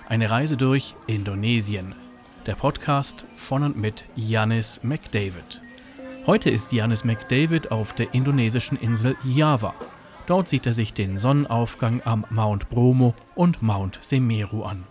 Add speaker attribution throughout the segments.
Speaker 1: Eine Reise durch Indonesien. Der Podcast von und mit Giannis McDavid. Heute ist Giannis McDavid auf der indonesischen Insel Java. Dort sieht er sich den Sonnenaufgang am Mount Bromo und Mount Semeru an.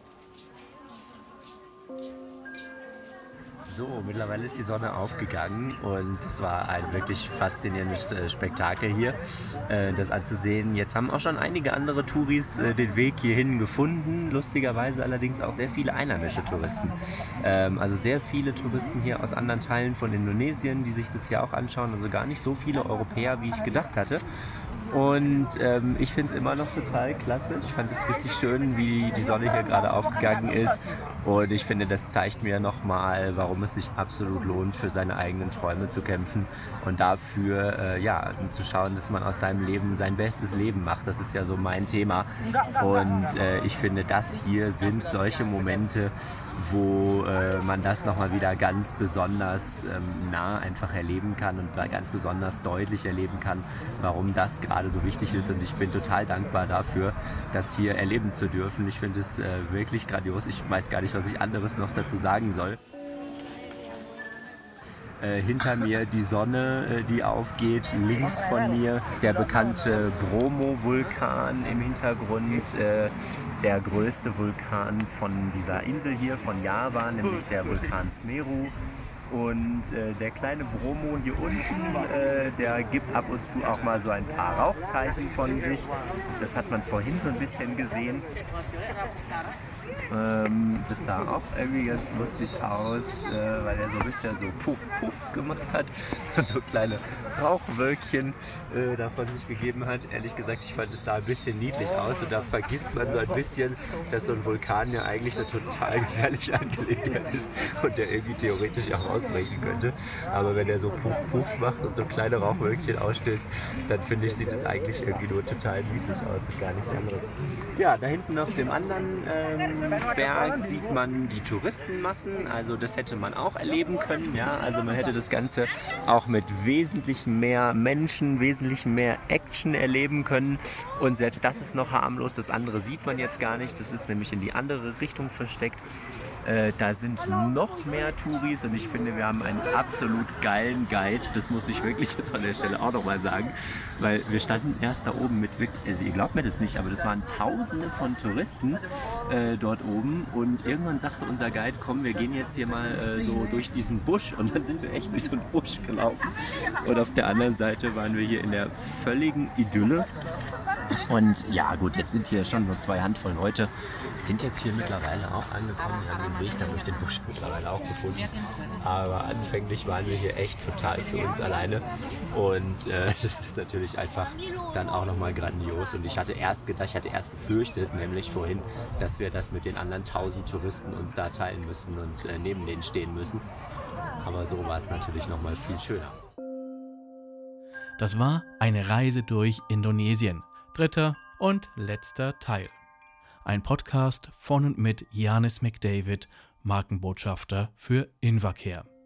Speaker 2: So, mittlerweile ist die Sonne aufgegangen und es war ein wirklich faszinierendes Spektakel hier, das anzusehen. Jetzt haben auch schon einige andere Touris den Weg hierhin gefunden, lustigerweise allerdings auch sehr viele einheimische Touristen. Also sehr viele Touristen hier aus anderen Teilen von Indonesien, die sich das hier auch anschauen, also gar nicht so viele Europäer, wie ich gedacht hatte. Und ich finde es immer noch total klasse. Ich fand es richtig schön, wie die Sonne hier gerade aufgegangen ist. Und ich finde, das zeigt mir nochmal, warum es sich absolut lohnt, für seine eigenen Träume zu kämpfen und dafür zu schauen, dass man aus seinem Leben sein bestes Leben macht. Das ist ja so mein Thema. Und ich finde, das hier sind solche Momente, wo man das nochmal wieder ganz besonders nah einfach erleben kann und ganz besonders deutlich erleben kann, warum das gerade so wichtig ist. Und ich bin total dankbar dafür, das hier erleben zu dürfen. Ich finde es wirklich grandios. Ich weiß gar nicht, was ich anderes noch dazu sagen soll. Hinter mir die Sonne, die aufgeht, links von mir der bekannte Bromo-Vulkan im Hintergrund, der größte Vulkan von dieser Insel hier, von Java, nämlich der Vulkan Semeru. Und der kleine Bromo hier unten, der gibt ab und zu auch mal so ein paar Rauchzeichen von sich. Das hat man vorhin so ein bisschen gesehen. Das sah auch irgendwie ganz lustig aus, weil er so ein bisschen so Puff, Puff gemacht hat und so kleine Rauchwölkchen davon sich gegeben hat. Ehrlich gesagt, ich fand, es sah ein bisschen niedlich aus und da vergisst man so ein bisschen, dass so ein Vulkan ja eigentlich eine total gefährliche Angelegenheit ist und der irgendwie theoretisch auch ausbrechen könnte. Aber wenn er so Puff, Puff macht und so kleine Rauchwölkchen ausstößt, dann finde ich, sieht es eigentlich irgendwie nur total niedlich aus. Das ist gar nichts anderes. Ja, da hinten auf dem anderen Berg sieht man die Touristenmassen, also das hätte man auch erleben können, ja, also man hätte das Ganze auch mit wesentlich mehr Menschen, wesentlich mehr Action erleben können und selbst das ist noch harmlos, das andere sieht man jetzt gar nicht, das ist nämlich in die andere Richtung versteckt. Da sind noch mehr Touris und ich finde, wir haben einen absolut geilen Guide. Das muss ich wirklich jetzt an der Stelle auch nochmal sagen, weil wir standen erst da oben mit, also ihr glaubt mir das nicht, aber das waren Tausende von Touristen dort oben und irgendwann sagte unser Guide, komm, wir gehen jetzt hier mal so durch diesen Busch und dann sind wir echt durch so einen Busch gelaufen und auf der anderen Seite waren wir hier in der völligen Idylle. Und ja gut, jetzt sind hier schon so 2 Handvoll Leute, sind jetzt hier mittlerweile auch angekommen, wir haben den Weg dann durch den Busch mittlerweile auch gefunden, aber anfänglich waren wir hier echt total für uns alleine und das ist natürlich einfach dann auch nochmal grandios und ich hatte erst befürchtet, nämlich vorhin, dass wir das mit den anderen 1000 Touristen uns da teilen müssen und neben denen stehen müssen, aber so war es natürlich nochmal viel schöner.
Speaker 1: Das war eine Reise durch Indonesien. 3. und letzter Teil. Ein Podcast von und mit Giannis McDavid, Markenbotschafter für Invacare.